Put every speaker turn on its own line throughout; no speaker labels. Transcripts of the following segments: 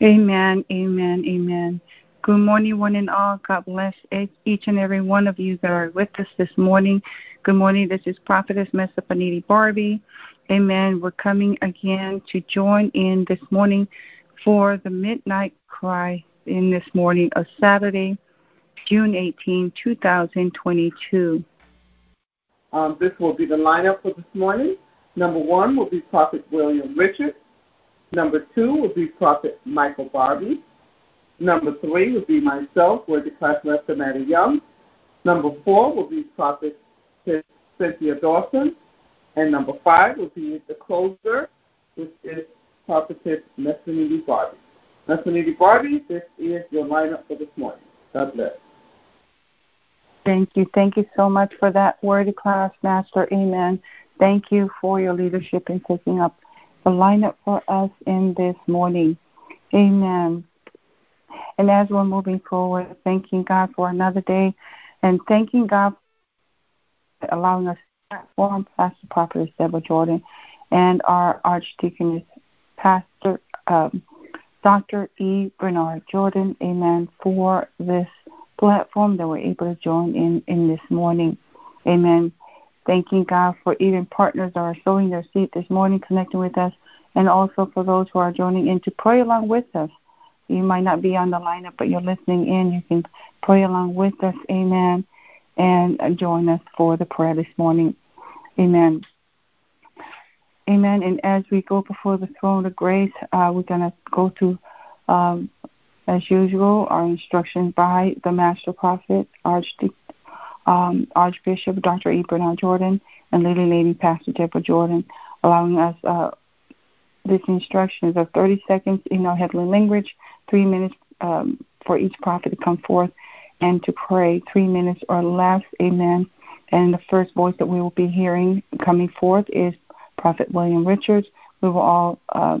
Amen, amen, amen. Good morning, one and all. God bless each and every one of you that are with us this morning. Good morning. This is Prophetess Mesophaniti Barbie. Amen. We're coming again to join in this morning for the midnight cry in this morning of Saturday, June 18, 2022.
This will be the lineup for this morning. Number 1 will be Prophet William Richards. Number 2 will be Prophet Michael Barbie. Number 3 will be myself, Word Class Master Maddie Young. Number 4 will be Prophet Cynthia Dawson. And number 5 will be the closer, which is Prophetess Mesophaniti Barbie. Mesophaniti Barbie, this is your lineup for this morning. God bless.
Thank you. Thank you so much for that Word Class Master. Amen. Thank you for your leadership in taking up the lineup for us in this morning. Amen. And as we're moving forward, thanking God for another day and thanking God for allowing us to platform Pastor Prophetess Deborah Jordan and our Archdeaconess Pastor Dr. E. Bernard Jordan, amen, for this platform that we're able to join in this morning. Amen. Thanking God for even partners that are sowing their seed this morning, connecting with us, and also for those who are joining in to pray along with us. You might not be on the lineup, but you're listening in. You can pray along with us, amen, and join us for the prayer this morning. Amen. Amen. And as we go before the throne of grace, we're going to go through, as usual, our instructions by the Master Prophet, Archbishop Dr. E. Bernard Jordan, and Lady Pastor Deborah Jordan, allowing us this instructions of 30 seconds in our heavenly language, 3 minutes for each prophet to come forth and to pray, 3 minutes or less, amen. And the first voice that we will be hearing coming forth is Prophet William Richards. We will all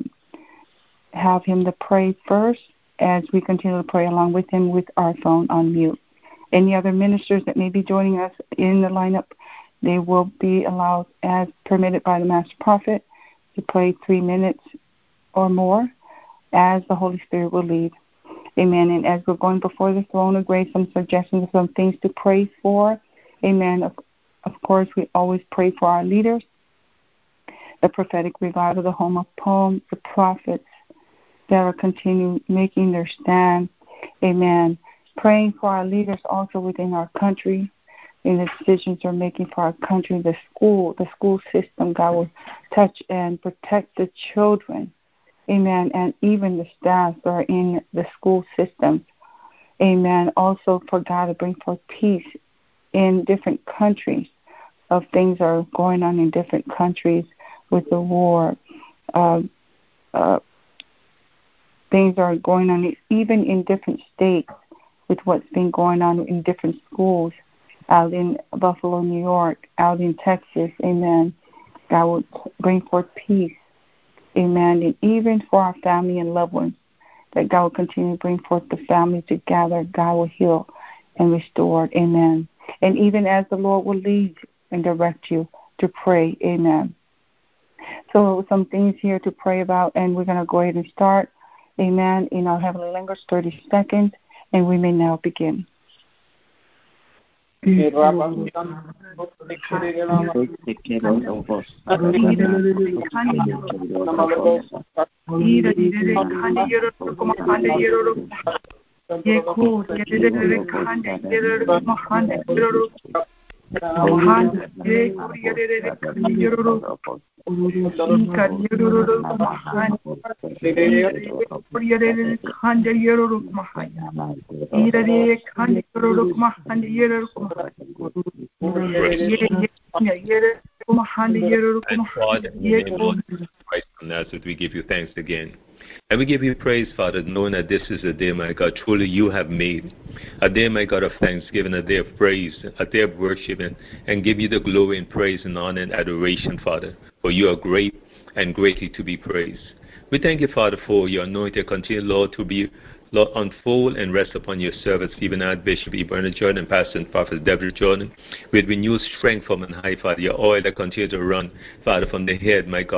have him to pray first as we continue to pray along with him with our phone on mute. Any other ministers that may be joining us in the lineup, they will be allowed, as permitted by the Master Prophet, to pray 3 minutes or more as the Holy Spirit will lead. Amen. And as we're going before the throne of grace, some suggestions of some things to pray for. Amen. Of course, we always pray for our leaders, the prophetic revival, the home of poem, the prophets that will continue making their stand. Amen. Praying for our leaders also within our country, in the decisions they're making for our country, the school system. God will touch and protect the children. Amen. And even the staff that are in the school systems. Amen. Also for God to bring forth peace in different countries of things that are going on in different countries with the war. Things are going on even in different states with what's been going on in different schools out in Buffalo, New York, out in Texas. Amen. God will bring forth peace. Amen. And even for our family and loved ones, that God will continue to bring forth the family together. God will heal and restore. Amen. And even as the Lord will lead and direct you to pray. Amen. So some things here to pray about, and we're going to go ahead and start. Amen. In our heavenly language, 30 seconds, and we may now begin.
We give you thanks again. And we give you praise, Father, knowing that this is a day, my God, truly you have made. A day, my God, of thanksgiving, a day of praise, a day of worship, and give you the glory and praise and honor and adoration, Father, for you are great and greatly to be praised. We thank you, Father, for your anointing. Continue, Lord, to be, Lord, unfold and rest upon your servants, even Archbishop E. Bernard Jordan and Pastor and Prophet Deborah Jordan, with renewed strength from on high, Father, your oil that continue to run, Father, from the head, my God,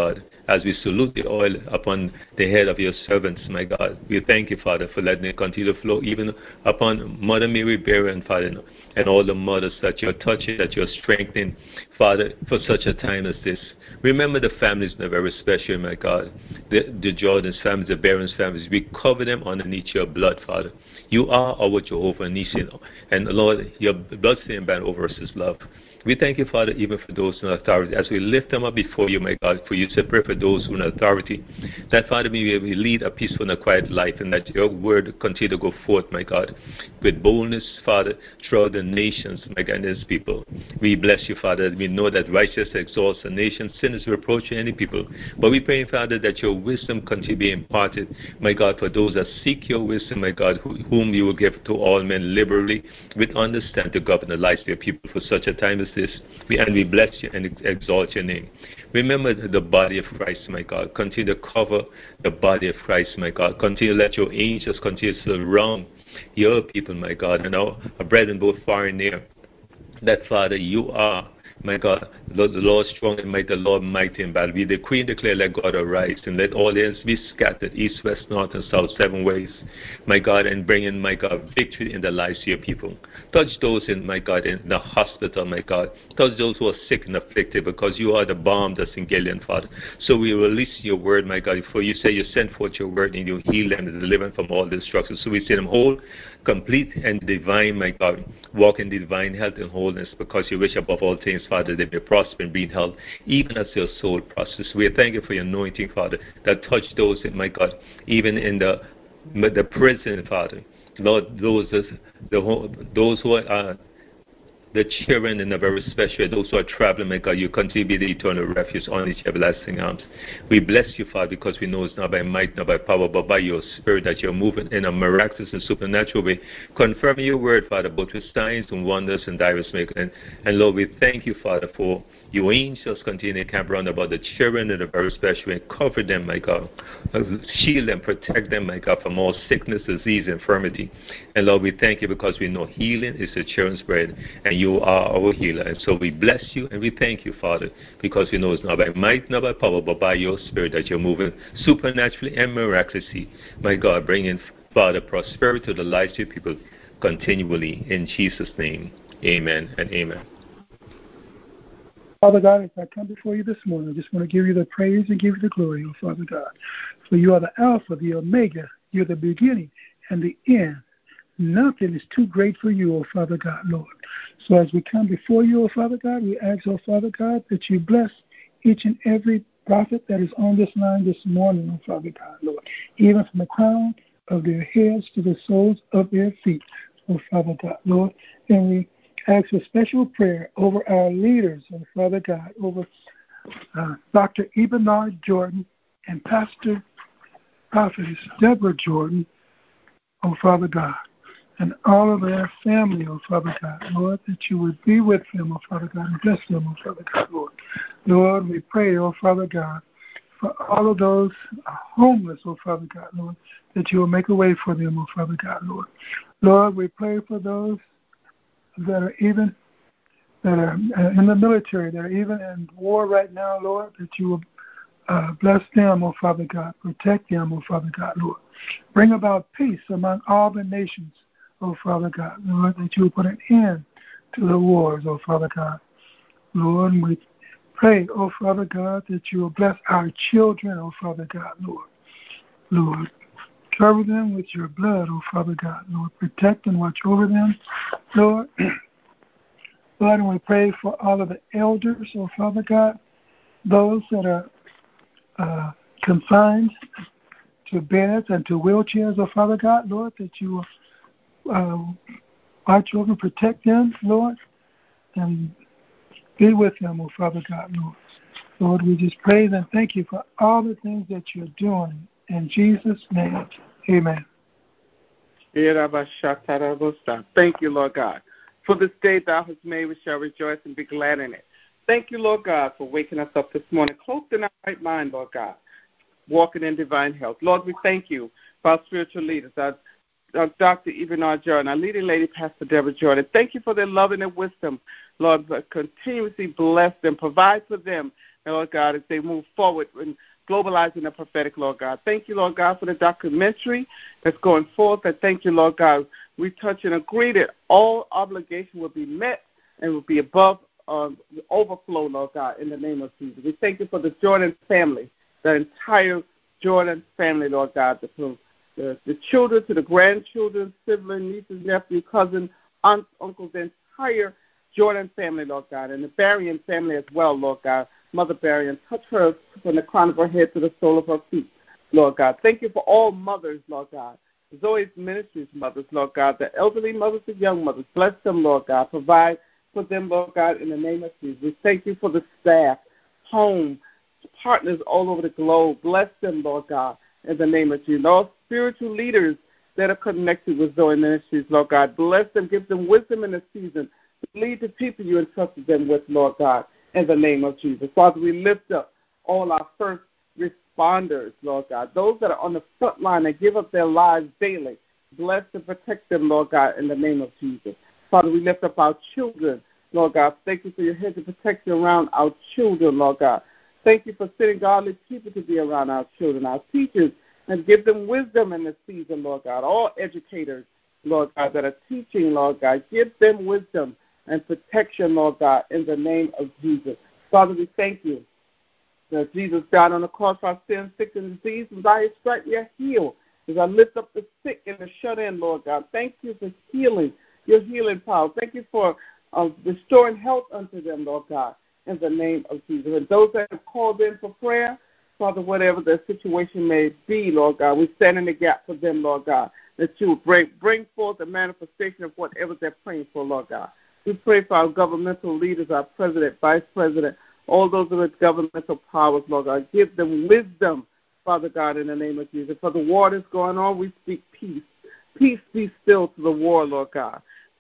as we salute the oil upon the head of your servants, my God. We thank you, Father, for letting it continue to flow even upon Mother Mary Barron, Father, and all the mothers that you're touching, that you're strengthening, Father, for such a time as this. Remember the families in a very special, my God. The Jordan's families, the Barron's families, we cover them underneath your blood, Father. You are our Jehovah Nissi, and Lord, your blood-stained banner over us is love. We thank you, Father, even for those in authority, as we lift them up before you, my God, for you to pray for those who are in authority, that, Father, may we lead a peaceful and a quiet life, and that your word continue to go forth, my God, with boldness, Father, throughout the nations, my God, and his people. We bless you, Father, that we know that righteousness exalts a nation, sin is reproach to any people. But we pray, Father, that your wisdom continue to be imparted, my God, for those that seek your wisdom, my God, whom you will give to all men liberally, with understanding to govern the lives of your people for such a time as this. And we bless you and exalt your name. Remember the body of Christ, my God. Continue to cover the body of Christ, my God. Continue to let your angels continue to surround your people, my God, and our brethren both far and near. That, Father, you are, my God, the Lord strong and mighty, the Lord mighty in battle. We decree and declare, let God arise, and let all enemies be scattered, east, west, north, and south, 7 ways, my God, and bring in, my God, victory in the lives of your people. Touch those in, my God, in the hospital, my God. Touch those who are sick and afflicted, because you are the balm that's in Gilead, Father. So we release your word, my God, for you say you send forth your word and you heal them and deliver them from all destruction. So we see them whole, complete, and divine, my God. Walk in divine health and wholeness, because you wish above all things, Father, they may prosper and be in health, even as your soul prospers. We thank you for your anointing, Father, that touch those, my God, even in the prison, Father. Lord, those who are the children in a very special, those who are traveling, my God, you continue to be the eternal refuge on each everlasting arms. We bless you, Father, because we know it's not by might, not by power, but by your Spirit that you're moving in a miraculous and supernatural way, confirming your word, Father, both with signs and wonders and divers making. And Lord, we thank you, Father, for your angels continue to camp around about the children in a very special way. Cover them, my God. Shield them, protect them, my God, from all sickness, disease, infirmity. And Lord, we thank you because we know healing is the children's bread, and you are our healer. And so we bless you and we thank you, Father, because we know it's not by might, not by power, but by your Spirit that you're moving supernaturally and miraculously, my God, bringing, Father, prosperity to the lives of your people continually. In Jesus' name, amen and amen.
Father God, as I come before you this morning, I just want to give you the praise and give you the glory, oh Father God. For you are the Alpha, the Omega, you're the beginning and the end. Nothing is too great for you, oh Father God, Lord. So as we come before you, oh Father God, we ask, oh Father God, that you bless each and every prophet that is on this line this morning, oh Father God, Lord, even from the crown of their heads to the soles of their feet, oh Father God, Lord. And we ask a special prayer over our leaders, oh Father God, over Dr. Ebenard Jordan and Pastor Prophetess Deborah Jordan, oh Father God, and all of their family, oh Father God, Lord, that you would be with them, oh Father God, and bless them, oh Father God, Lord. Lord, we pray, oh Father God, for all of those homeless, oh Father God, Lord, that you will make a way for them, oh Father God, Lord. Lord, we pray for those that are in the military, that are even in war right now, Lord, that you will bless them, oh Father God, protect them, oh Father God, Lord. Bring about peace among all the nations, oh Father God, Lord, that you will put an end to the wars, oh Father God. Lord, we pray, oh Father God, that you will bless our children, oh Father God, Lord. Lord, cover them with your blood, oh Father God, Lord. Protect and watch over them, Lord. Lord, and we pray for all of the elders, oh Father God, those that are confined to beds and to wheelchairs, oh Father God, Lord, that you will watch over and protect them, Lord, and be with them, oh Father God, Lord. Lord, we just praise and thank you for all the things that you're doing. In Jesus' name, amen.
Thank you, Lord God. For this day thou hast made, we shall rejoice and be glad in it. Thank you, Lord God, for waking us up this morning, clothed in our right mind, Lord God, walking in divine health. Lord, we thank you for our spiritual leaders, our Dr. Ebenard Jordan, our leading lady, Pastor Deborah Jordan. Thank you for their love and their wisdom. Lord, continuously bless them, provide for them, and Lord God, as they move forward in Globalizing the Prophetic, Lord God. Thank you, Lord God, for the documentary that's going forth. And thank you, Lord God. We touch and agree that all obligation will be met and will be above overflow, Lord God, in the name of Jesus. We thank you for the Jordan family, the entire Jordan family, Lord God, the children to the grandchildren, siblings, nieces, nephews, cousins, aunts, uncles, the entire Jordan family, Lord God, and the Berrien family as well, Lord God. Mother Berrien, touch her from the crown of her head to the sole of her feet, Lord God. Thank you for all mothers, Lord God. Zoe's Ministries mothers, Lord God, the elderly mothers, the young mothers. Bless them, Lord God. Provide for them, Lord God, in the name of Jesus. We thank you for the staff, home, partners all over the globe. Bless them, Lord God, in the name of Jesus. All spiritual leaders that are connected with Zoe Ministries, Lord God. Bless them. Give them wisdom in the season. Lead the people you entrusted them with, Lord God, in the name of Jesus. Father, we lift up all our first responders, Lord God, those that are on the front line and give up their lives daily. Bless and protect them, Lord God, in the name of Jesus. Father, we lift up our children, Lord God. Thank you for your hedge of protection around our children, Lord God. Thank you for sending godly people to be around our children, our teachers, and give them wisdom in this season, Lord God. All educators, Lord God, that are teaching, Lord God, give them wisdom and protection, Lord God, in the name of Jesus. Father, we thank you that Jesus died on the cross for our sins, sickness, and disease, and by his stripes we are healed. As I lift up the sick and the shut in, Lord God, thank you for healing, your healing power. Thank you for restoring health unto them, Lord God, in the name of Jesus. And those that have called in for prayer, Father, whatever their situation may be, Lord God, we stand in the gap for them, Lord God, that you will bring forth a manifestation of whatever they're praying for, Lord God. We pray for our governmental leaders, our president, vice president, all those with governmental powers, Lord God. Give them wisdom, Father God, in the name of Jesus. For the war that's going on, we speak peace. Peace be still to the war, Lord God.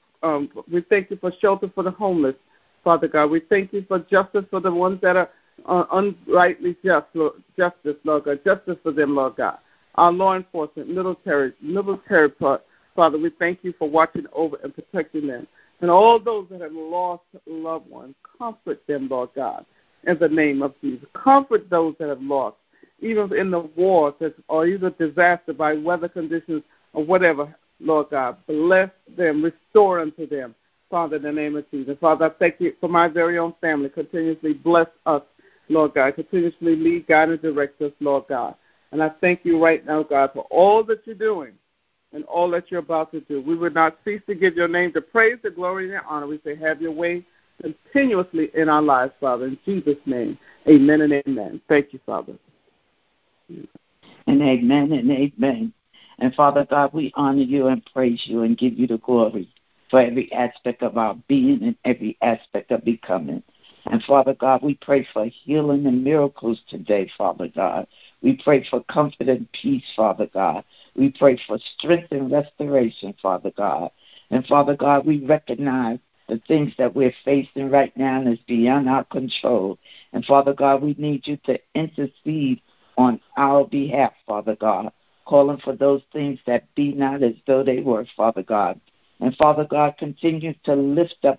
We thank you for shelter for the homeless, Father God. We thank you for justice for the ones that are unrightly justice, Lord God. Justice for them, Lord God. Our law enforcement, military part, Father, we thank you for watching over and protecting them. And all those that have lost loved ones, comfort them, Lord God, in the name of Jesus. Comfort those that have lost, even in the wars or either disaster by weather conditions or whatever, Lord God. Bless them, restore unto them, Father, in the name of Jesus. Father, I thank you for my very own family. Continuously bless us, Lord God. Continuously lead, guide, and direct us, Lord God. And I thank you right now, God, for all that you're doing and all that you're about to do. We would not cease to give your name the praise, the glory, and the honor. We say, have your way continuously in our lives, Father. In Jesus' name, amen and amen. Thank you, Father.
And amen and amen. And Father God, we honor you and praise you and give you the glory for every aspect of our being and every aspect of becoming. And Father God, we pray for healing and miracles today, Father God. We pray for comfort and peace, Father God. We pray for strength and restoration, Father God. And Father God, we recognize the things that we're facing right now is beyond our control. And Father God, we need you to intercede on our behalf, Father God, calling for those things that be not as though they were, Father God. And Father God, continue to lift up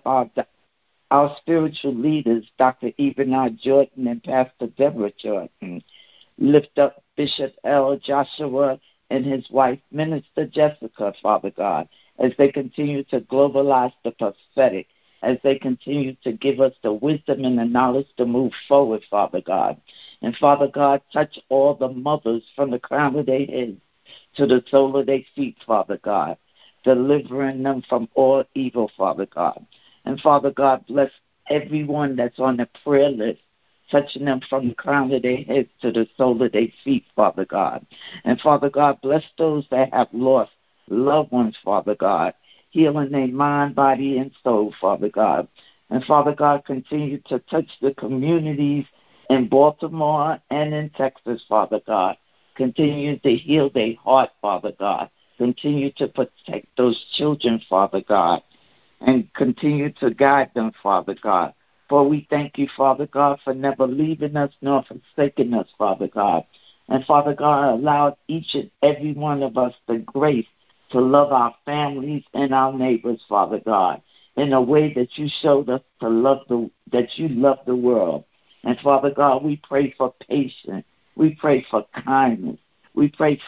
our spiritual leaders, Dr. Ebenard Jordan and Pastor Deborah Jordan. Lift up Bishop L. Joshua and his wife, Minister Jessica, Father God, as they continue to globalize the prophetic, as they continue to give us the wisdom and the knowledge to move forward, Father God. And Father God, touch all the mothers from the crown of their heads to the sole of their feet, Father God, delivering them from all evil, Father God. And Father God, bless everyone that's on the prayer list, touching them from the crown of their heads to the sole of their feet, Father God. And Father God, bless those that have lost loved ones, Father God, healing their mind, body, and soul, Father God. And Father God, continue to touch the communities in Baltimore and in Texas, Father God. Continue to heal their heart, Father God. Continue to protect those children, Father God, and continue to guide them, Father God. For we thank you, Father God, for never leaving us nor forsaking us, Father God. And Father God, allow each and every one of us the grace to love our families and our neighbors, Father God, in a way that you showed us to love that you love the world. And Father God, we pray for patience We pray for kindness. We pray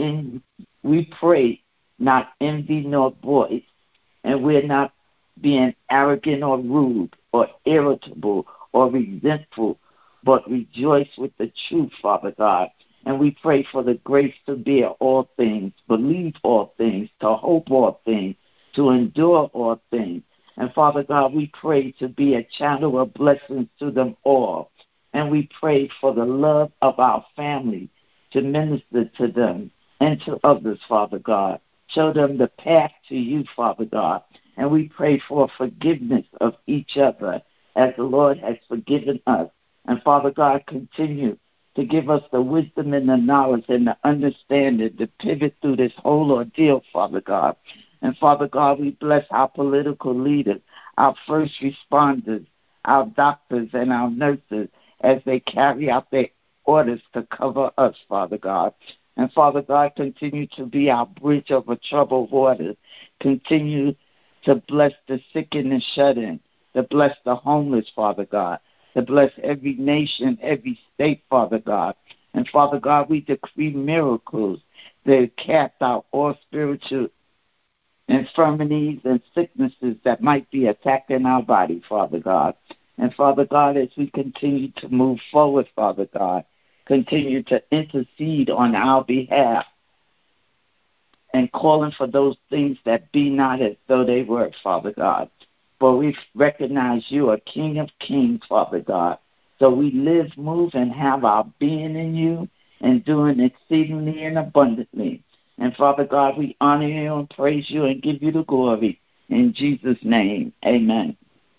not envy nor voice, and we're not being arrogant or rude or irritable or resentful, but rejoice with the truth, Father God. And we pray for the grace to bear all things, believe all things, to hope all things, to endure all things. And Father God, we pray to be a channel of blessings to them all. And we pray for the love of our family to minister to them and to others, Father God. Show them the path to you, Father God. And we pray for forgiveness of each other as the Lord has forgiven us. And Father God, continue to give us the wisdom and the knowledge and the understanding to pivot through this whole ordeal, Father God. And Father God, we bless our political leaders, our first responders, our doctors and our nurses as they carry out their orders to cover us, Father God. And Father God, continue to be our bridge over troubled waters. Continue to bless the sick and the shut-in, to bless the homeless, Father God, to bless every nation, every state, Father God. And Father God, we decree miracles that cast out all spiritual infirmities and sicknesses that might be attacking our body, Father God. And Father God, as we continue to move forward, Father God, continue to intercede on our behalf and calling for those things that be not as though they were, Father God. For we recognize you are King of Kings, Father God. So we live, move, and have our being in you and doing exceedingly and abundantly. And Father God, we honor you and praise you and give you the glory. In Jesus' name, amen.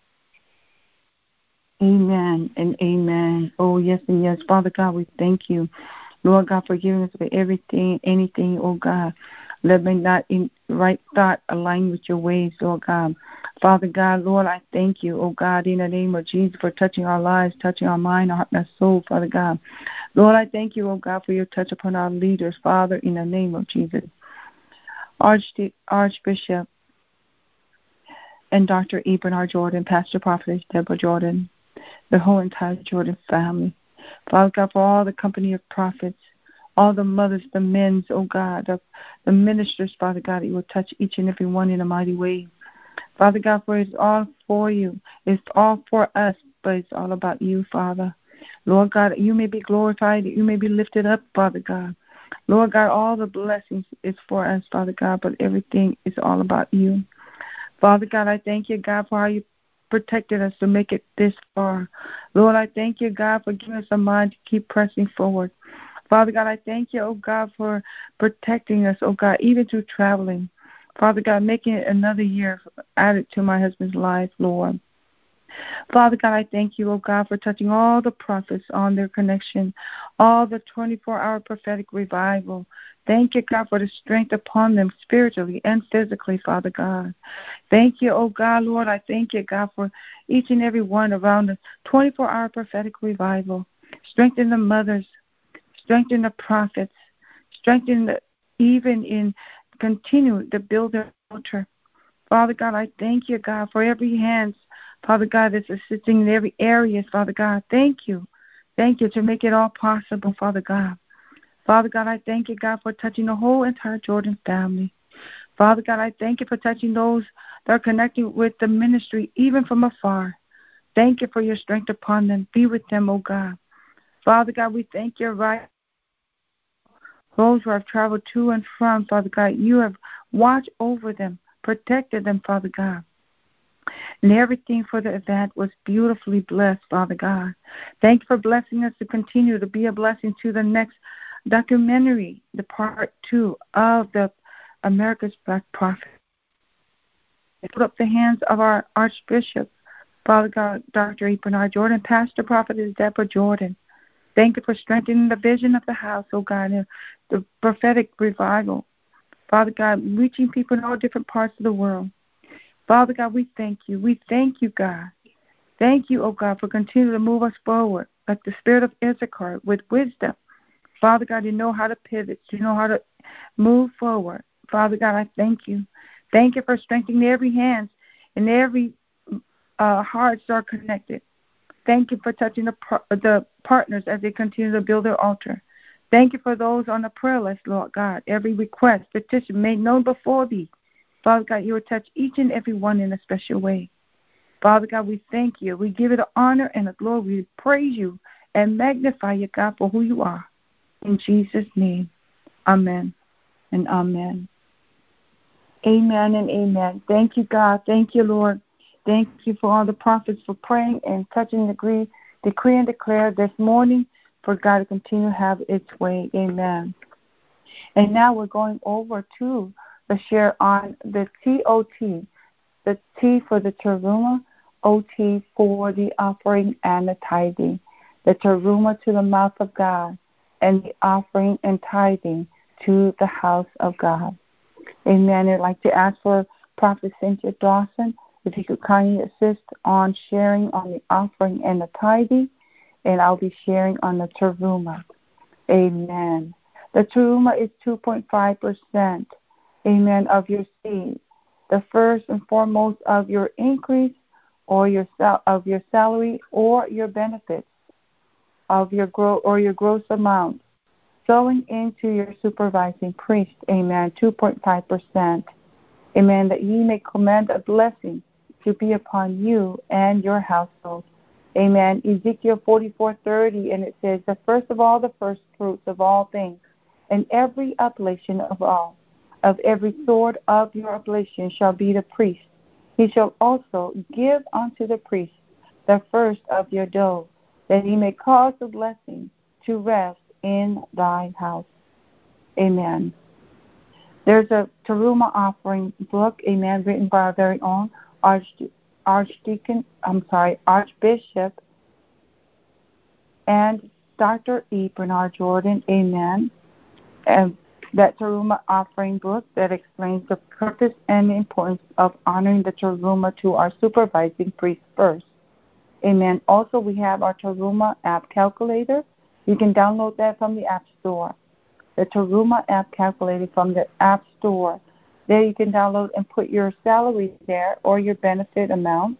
Amen and amen. Oh, yes and yes. Father God, we thank you, Lord God, for giving us for everything, anything, oh God. Let me not in right thought align with your ways, Lord God. Father God, Lord, I thank you, oh God, in the name of Jesus, for touching our lives, touching our mind, our heart, and our soul, Father God. Lord, I thank you, oh God, for your touch upon our leaders, Father, in the name of Jesus. Archbishop and Dr. Bernard Jordan, Pastor Prophetess Deborah Jordan, the whole entire Jordan family. Father God, for all the company of prophets, all the mothers, the men, oh God, the ministers, Father God, you will touch each and every one in a mighty way. Father God, for it's all for you. It's all for us, but it's all about you, Father. Lord God, you may be glorified, you may be lifted up, Father God. Lord God, all the blessings is for us, Father God, but everything is all about you. Father God, I thank you, God, for how you protected us to make it this far. Lord, I thank you, God, for giving us a mind to keep pressing forward. Father God, I thank you, oh God, for protecting us, oh God, even through traveling. Father God, making it another year added to my husband's life, Lord. Father God, I thank you, oh God, for touching all the prophets on their connection, all the 24-hour prophetic revival. Thank you, God, for the strength upon them spiritually and physically, Father God. Thank you, oh God, Lord, I thank you, God, for each and every one around the 24-hour prophetic revival. Strengthen the mothers, strengthen the prophets, strengthen even in continue to build their altar. Father God, I thank you, God, for every hand, Father God, that's assisting in every area, Father God. Thank you. Thank you to make it all possible, Father God. Father God, I thank you, God, for touching the whole entire Jordan family. Father God, I thank you for touching those that are connected with the ministry, even from afar. Thank you for your strength upon them. Be with them, oh God. Father God, we thank you, right? Those who have traveled to and from, Father God, you have watched over them, protected them, Father God. And everything for the event was beautifully blessed, Father God. Thank you for blessing us to continue to be a blessing to the next documentary, the part 2 of the America's Black Prophet. Put up the hands of our Archbishop, Father God, Dr. Bernard Jordan, Pastor Prophetess Deborah Jordan. Thank you for strengthening the vision of the house, oh God, and the prophetic revival. Father God, reaching people in all different parts of the world. Father God, we thank you. We thank you, God. Thank you, oh God, for continuing to move us forward like the spirit of Issachar with wisdom. Father God, you know how to pivot. You know how to move forward. Father God, I thank you. Thank you for strengthening every hand and every hearts are connected. Thank you for touching the partners as they continue to build their altar. Thank you for those on the prayer list, Lord God. Every request, petition made known before thee. Father God, you will touch each and every one in a special way. Father God, we thank you. We give you the honor and the glory. We praise you and magnify you, God, for who you are. In Jesus' name, amen and amen. Amen and amen. Thank you, God. Thank you, Lord. Thank you for all the prophets for praying and touching the decree and declare this morning for God to continue to have its way. Amen. And now we're going over to the share on the TOT, the T for the teruma, OT for the offering and the tithing. The teruma to the mouth of God, and the offering and tithing to the house of God. Amen. I'd like to ask for Prophet Cynthia Dawson if you could kindly assist on sharing on the offering and the tithing, and I'll be sharing on the teruma. Amen. The teruma is 2.5%, amen, of your seed. The first and foremost of your increase or of your salary or your benefits of your gross amount sowing into your supervising priest. Amen. 2.5%. Amen. That ye may command a blessing to be upon you and your household. Amen. Ezekiel 44:30, and it says, the first of all, the first fruits of all things, and every oblation of every sword of your oblation shall be the priest. He shall also give unto the priest the first of your dough, that he may cause the blessing to rest in thy house. Amen. There's a teruma offering book, amen, written by our very own Archbishop and Dr. E. Bernard Jordan, amen. And that teruma offering book that explains the purpose and the importance of honoring the teruma to our supervising priest first. Amen. Also, we have our teruma app calculator. You can download that from the App Store. The teruma app calculator from the App Store. There you can download and put your salary there or your benefit amount.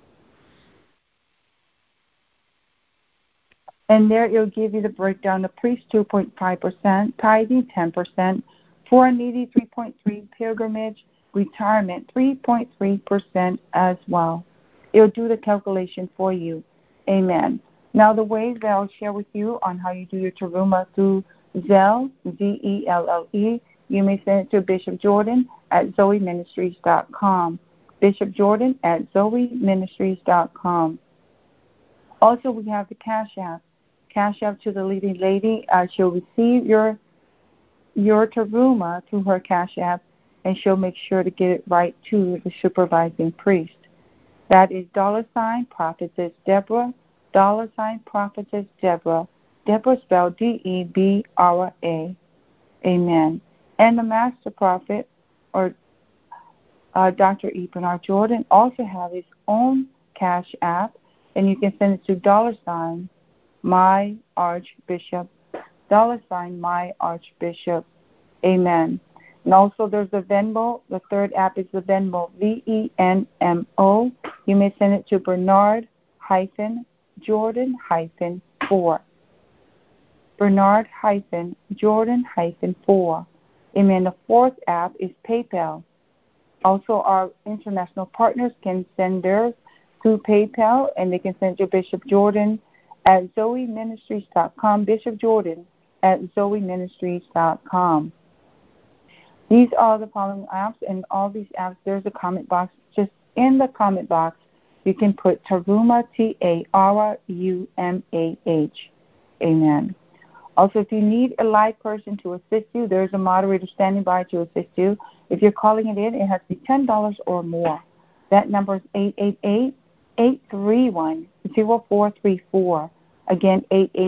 And there it'll give you the breakdown. The priest 2.5%, tithing 10%, poor and needy 3.3%, pilgrimage, retirement 3.3% as well. It'll do the calculation for you. Amen. Now the ways that I'll share with you on how you do your teruma through Zelle, Zelle. You may send it to Bishop Jordan at ZoeMinistries.com. Bishop Jordan at ZoeMinistries.com. Also, we have the Cash App. Cash App to the leading lady. She'll receive your teruma through her Cash App, and she'll make sure to get it right to the supervising priest. That is $Prophetess Deborah, $Prophetess Deborah. Deborah spelled Debra. Amen. And the Master Prophet, or Dr. E. Bernard Jordan, also have his own Cash App, and you can send it to $My Archbishop, $My Archbishop. Amen. And also there's the Venmo. The third app is the Venmo, VENMO. You may send it to Bernard-Jordan-4. Bernard-Jordan-4. Amen. The fourth app is PayPal. Also, our international partners can send theirs through PayPal, and they can send to Bishop Jordan at ZoeMinistries.com. Bishop Jordan at ZoeMinistries.com. These are the following apps, and all these apps, there's a comment box. Just in the comment box, you can put Terumah, TARUMAH. Amen. Also, if you need a live person to assist you, there's a moderator standing by to assist you. If you're calling it in, it has to be $10 or more. That number is 888-831-0434. Again,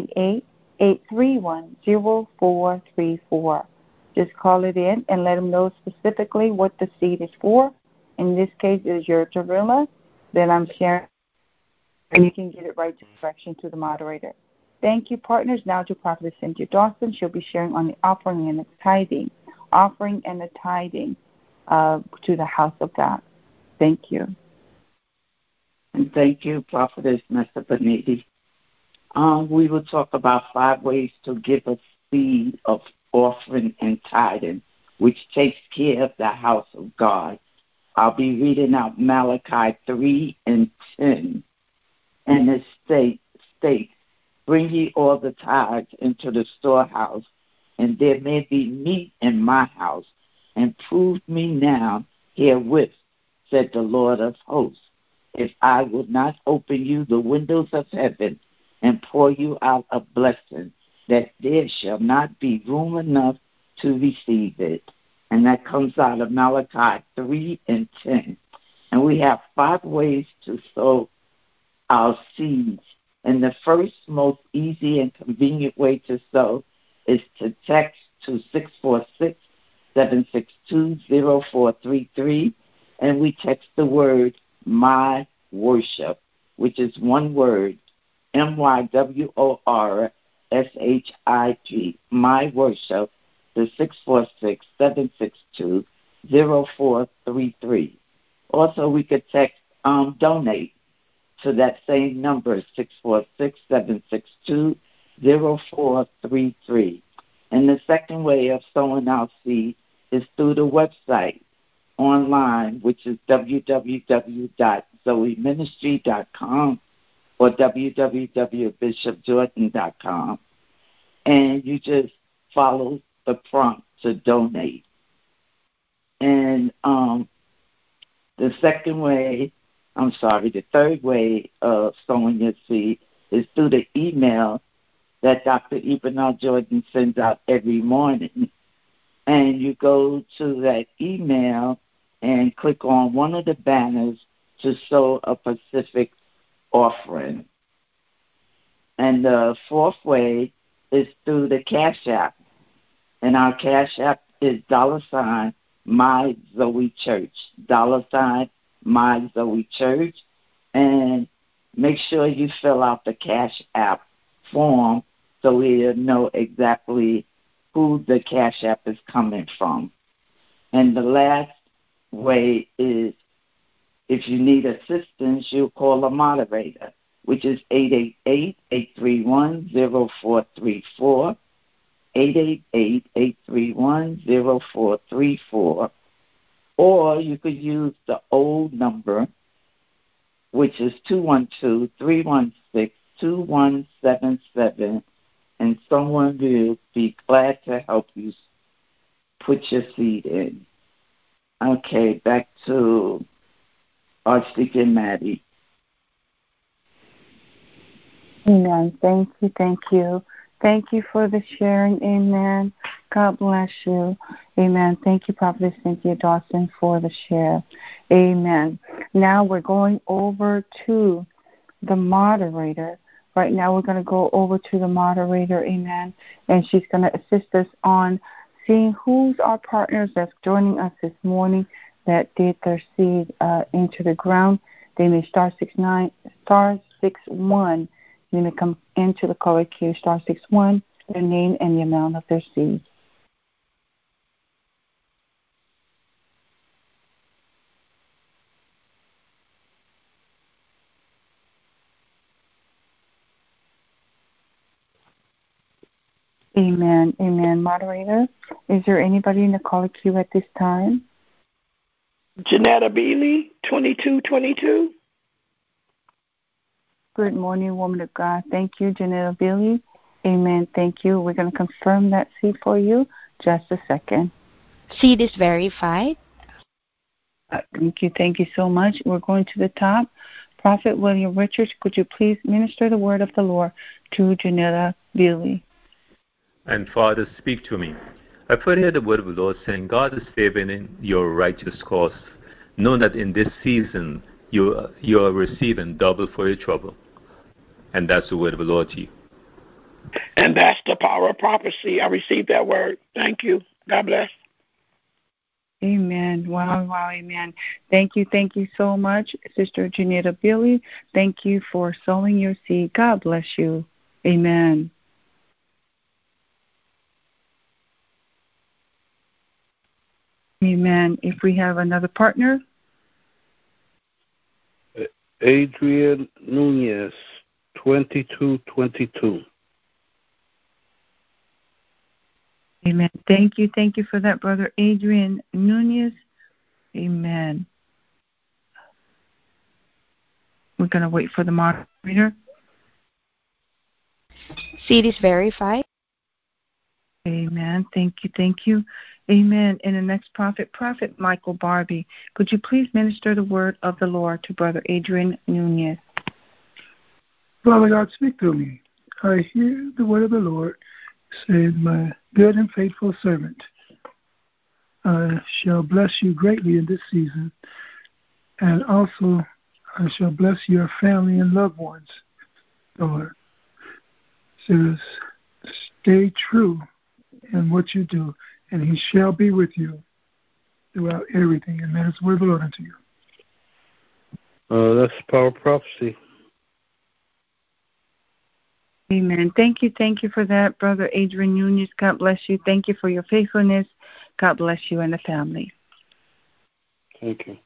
888-831-0434. Just call it in and let them know specifically what the seed is for. In this case, it is your teruma that I'm sharing, and you can get it right direction to the moderator. Thank you, partners. Now to Prophet Cynthia Dawson. She'll be sharing on the offering and the tithing to the house of God. Thank you.
And thank you, Prophetess Mr. Beniti. We will talk about 5 ways to give a seed of offering and tithing, which takes care of the house of God. I'll be reading out Malachi 3:10. And it states, bring ye all the tithes into the storehouse, and there may be meat in my house, and prove me now herewith, said the Lord of hosts, if I will not open you the windows of heaven and pour you out a blessing, that there shall not be room enough to receive it. And that comes out of Malachi 3:10. And we have 5 ways to sow our seeds. And the first, most easy and convenient way to sow is to text to 646-762-0433, and we text the word My Worship, which is one word, MYWORSHIP, My Worship, to 646-762-0433. Also, we could text donate to that same number, 646-762-0433. And the second way of sowing our seed is through the website online, which is www.zoeministry.com or www.bishopjordan.com. And you just follow the prompt to donate. And the third way of sowing your seed is through the email that Dr. Ebenard Jordan sends out every morning. And you go to that email and click on one of the banners to sow a specific offering. And the fourth way is through the Cash App. And our Cash App is $ My Zoe Church, $ My Zoe Church. And make sure you fill out the Cash App form so we'll know exactly who the Cash App is coming from. And the last way is if you need assistance, you call a moderator, which is 888-831-0434, 888-831-0434, or you could use the old number, which is 212-316-2177, and someone will be glad to help you put your seed in. Okay, back to Archdeacon Maddie.
Amen. Thank you. Thank you for the sharing. Amen. God bless you. Amen. Thank you, Prophetess Cynthia Dawson, for the share. Amen. Now we're going over to the moderator. Right now we're going to go over to the moderator. Amen. And she's going to assist us on seeing who's our partners that's joining us this morning that did their seed into the ground. They may *61. They may come into the caller queue, *61, their name and the amount of their seed. Amen. Amen. Moderator, is there anybody in the caller queue at this time?
Janetta Bealey, 2222.
Good morning, woman of God. Thank you, Janetta Bealey. Amen. Thank you. We're going to confirm that seed for you. Just a second.
Seed is verified.
Thank you. Thank you so much. We're going to the top. Prophet William Richards, could you please minister the word of the Lord to Janetta Bealey?
And Father, speak to me. I've heard the word of the Lord saying, God is favoring your righteous cause. Know that in this season, you are receiving double for your trouble. And that's the word of the Lord to you.
And that's the power of prophecy. I received that word. Thank you. God bless.
Amen. Wow, amen. Thank you so much, Sister Janetta Bealey. Thank you for sowing your seed. God bless you. Amen. Amen. If we have another partner.
Adrian Nunez, 2222.
Amen. Thank you. Thank you for that, Brother Adrian Nunez. Amen. We're going to wait for the moderator.
Seed is verified.
Amen. Thank you. Thank you. Amen. And the next prophet, Prophet Michael Barbie. Could you please minister the word of the Lord to Brother Adrian Nunez?
Father God, speak to me. I hear the word of the Lord, saying, my good and faithful servant, I shall bless you greatly in this season, and also I shall bless your family and loved ones, Lord. Says, stay true in what you do, and he shall be with you throughout everything. And that is the word of the Lord unto you.
That's power prophecy.
Amen. Thank you. Thank you for that, Brother Adrian Nunez. God bless you. Thank you for your faithfulness. God bless you and the family.
Thank you.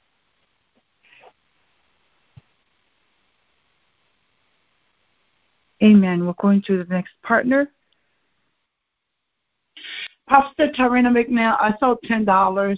Amen. We're going to the next partner.
Pastor Tarina McNeil, I sold $10.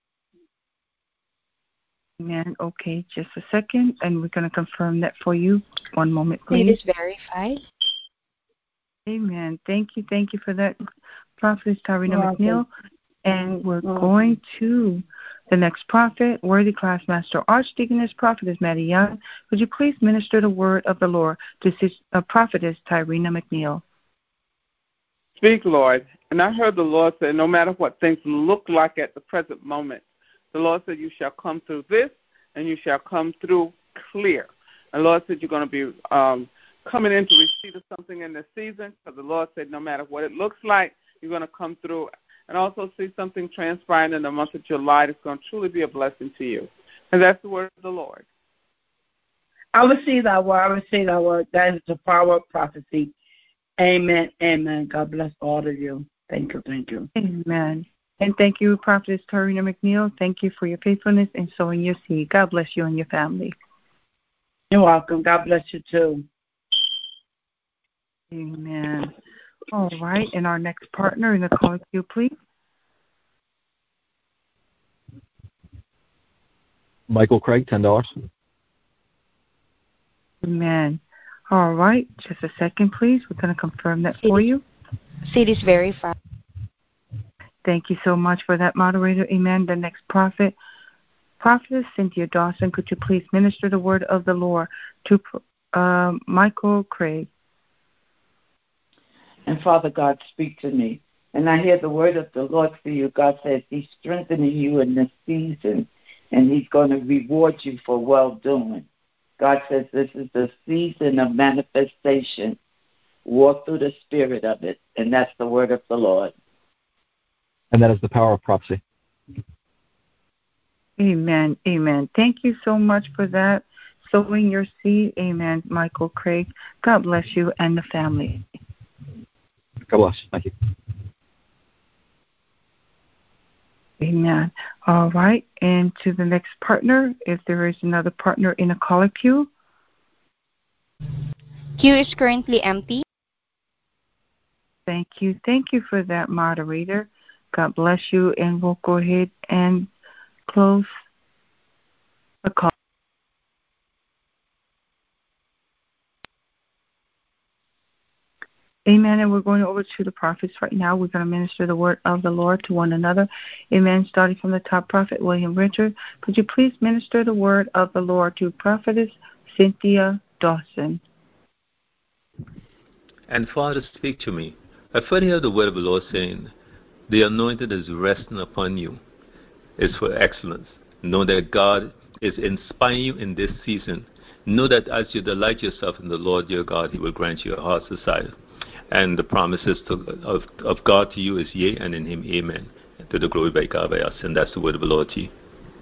Amen. Okay, just a second, and we're going to confirm that for you. One moment, please.
Seed is verified.
Amen. Thank you. Thank you for that, Prophetess Tarina McNeil. And we're going to the next prophet, Worthy Classmaster Archdeaconess Prophetess Maddie Young. Would you please minister the word of the Lord to Prophetess Tarina McNeil?
Speak, Lord. And I heard the Lord say, no matter what things look like at the present moment, the Lord said, you shall come through this, and you shall come through clear. And the Lord said, you're going to be coming into receipt of something in this season, because the Lord said, no matter what it looks like, you're going to come through. And also see something transpiring in the month of July that's going to truly be a blessing to you. And that's the word of the Lord.
I receive that word. I receive that word. That is the power of prophecy. Amen. Amen. God bless all of you. Thank you. Thank you.
Amen. And thank you, Prophetess Tarina McNeil. Thank you for your faithfulness in sowing your seed. God bless you and your family.
You're welcome. God bless you too.
Amen. All right. And our next partner in the call queue, please.
Michael Craig, $10.
Amen. All right. Just a second, please. We're going to confirm that for you.
Seed is verified.
Thank you so much for that, moderator. Amen. The next prophet, Prophetess Cynthia Dawson, could you please minister the word of the Lord to Michael Craig?
And Father God, speak to me. And I hear the word of the Lord for you. God says he's strengthening you in this season, and he's going to reward you for well-doing. God says this is the season of manifestation. Walk through the spirit of it, and that's the word of the Lord.
And that is the power of prophecy.
Amen. Amen. Thank you so much for that. Sowing your seed. Amen, Michael Craig. God bless you and the family.
God bless. Thank you.
Amen. All right. And to the next partner, if there is another partner in a caller queue.
Queue is currently empty.
Thank you. Thank you for that, moderator. God bless you. And we'll go ahead and close the call. Amen. And we're going over to the prophets right now. We're going to minister the word of the Lord to one another. Amen. Starting from the top, Prophet William Richard. Could you please minister the word of the Lord to Prophetess Cynthia Dawson?
And Father, speak to me. I further hear the word of the Lord saying, the anointed is resting upon you. It's for excellence. Know that God is inspiring you in this season. Know that as you delight yourself in the Lord your God, he will grant you a heart's desire. And the promises of God to you is yea, and in him amen. To the glory by God by us. And that's the word of the Lord to you.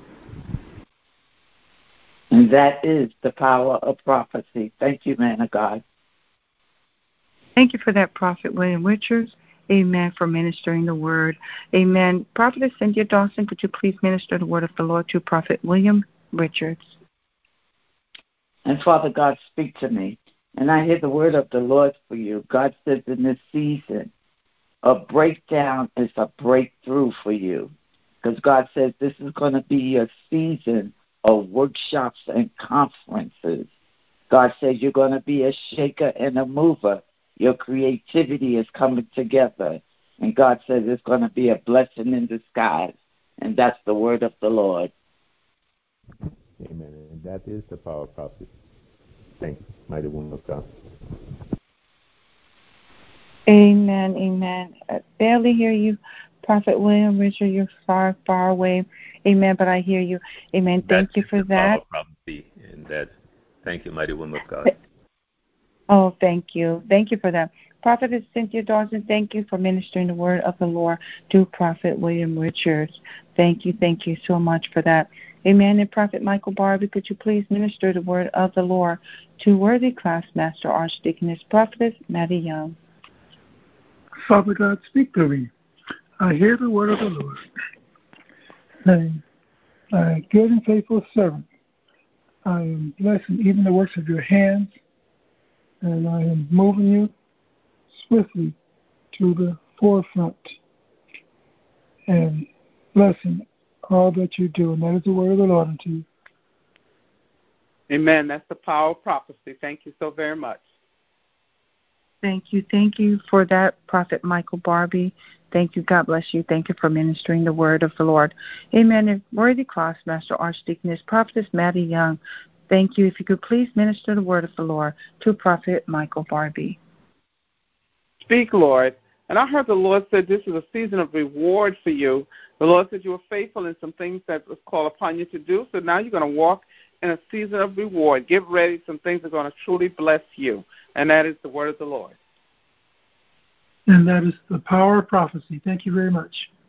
And that is the power of prophecy. Thank you, man of God.
Thank you for that, Prophet William Richards. Amen, for ministering the word. Amen. Prophetess Cynthia Dawson, could you please minister the word of the Lord to Prophet William Richards?
And Father God, speak to me. And I hear the word of the Lord for you. God says in this season, a breakdown is a breakthrough for you. Because God says this is going to be a season of workshops and conferences. God says you're going to be a shaker and a mover. Your creativity is coming together. And God says it's going to be a blessing in disguise. And that's the word of the Lord.
Amen. And that is the power of prophecy. Thank you, mighty woman of God.
Amen, amen. I barely hear you, Prophet William Richard. You're far, far away. Amen, but I hear you. Amen. Thank you for that.
Power of prophecy. And that, thank you, mighty woman of God.
Oh, thank you. Thank you for that. Prophetess Cynthia Dawson, thank you for ministering the word of the Lord to Prophet William Richards. Thank you so much for that. Amen. And Prophet Michael Barbie, could you please minister the word of the Lord to worthy class master Archdeaconess Prophetess Maddie Young.
Father God, speak to me. I hear the word of the Lord, saying, "My good and faithful servant, I am blessing even the works of your hands, and I am moving you swiftly to the forefront and blessing all that you do." And that is the word of the Lord unto you.
Amen. That's the power of prophecy. Thank you so very much.
Thank you for that, Prophet Michael Barbie. Thank you. God bless you. Thank you for ministering the word of the Lord. Amen. And worthy class master Archdeaconess Prophetess Maddie Young, thank you. If you could please minister the word of the Lord to Prophet Michael Barbie.
Speak, Lord. And I heard the Lord said this is a season of reward for you. The Lord said you were faithful in some things that was called upon you to do, so now you're going to walk in a season of reward. Get ready. Some things are going to truly bless you. And that is the word of the Lord.
And that is the power of prophecy. Thank you very much.